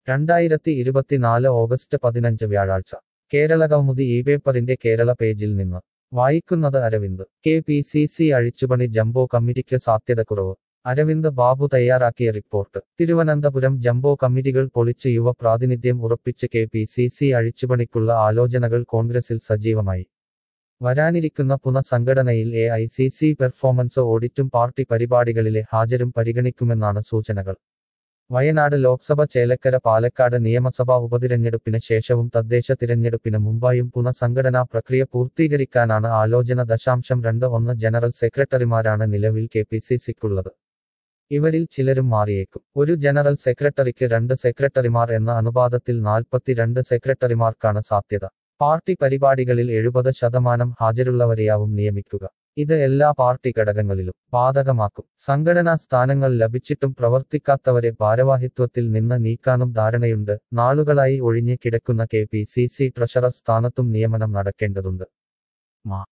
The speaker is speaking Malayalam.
2024 ഓഗസ്റ്റ് 15 വ്യാഴാഴ്ച കേരളകൗമുദി ഈ പേപ്പറിന്റെ കേരള പേജിൽ നിന്ന് വായിക്കുന്നത് അരവിന്ദ്. KPCC അഴിച്ചുപണി ജംബോ കമ്മിറ്റിക്ക് സാധ്യതക്കുറവ്. അരവിന്ദ് ബാബു തയ്യാറാക്കിയ റിപ്പോർട്ട്. തിരുവനന്തപുരം ജംബോ കമ്മിറ്റികൾ പൊളിച്ച് യുവ പ്രാതിനിധ്യം ഉറപ്പിച്ച് KPCC അഴിച്ചുപണിക്കുള്ള ആലോചനകൾ കോൺഗ്രസിൽ സജീവമായി. വരാനിരിക്കുന്ന പുനഃസംഘടനയിൽ AICC പെർഫോമൻസ് ഓഡിറ്റും പാർട്ടി പരിപാടികളിലെ ഹാജരും പരിഗണിക്കുമെന്നാണ് സൂചനകൾ. വയനാട് ലോക്സഭ, ചേലക്കര, പാലക്കാട് നിയമസഭാ ഉപതിരഞ്ഞെടുപ്പിന് ശേഷവും തദ്ദേശ തിരഞ്ഞെടുപ്പിന് മുമ്പായും പുനഃസംഘടനാ പ്രക്രിയ പൂർത്തീകരിക്കാനാണ് ആലോചന. 21 ജനറൽ സെക്രട്ടറിമാരാണ് നിലവിൽ KPCCക്കുള്ളത്. ഇവരിൽ ചിലരും മാറിയേക്കും. ഒരു ജനറൽ സെക്രട്ടറിക്ക് 2 സെക്രട്ടറിമാർ എന്ന അനുപാതത്തിൽ 42 സെക്രട്ടറിമാർക്കാണ് സാധ്യത. പാർട്ടി പരിപാടികളിൽ 70% ഹാജരുള്ളവരെയാവും നിയമിക്കുക. ഇത് എല്ലാ പാർട്ടി ഘടകങ്ങളിലും ബാധകമാക്കും. സംഘടനാ സ്ഥാനങ്ങൾ ലഭിച്ചിട്ടും പ്രവർത്തിക്കാത്തവരെ ഭാരവാഹിത്വത്തിൽ നിന്ന് നീക്കാനും ധാരണയുണ്ട്. നാളുകളായി ഒഴിഞ്ഞ് കിടക്കുന്ന KPCC ട്രഷറർ സ്ഥാനത്തും നിയമനം നടക്കേണ്ടതുണ്ട്.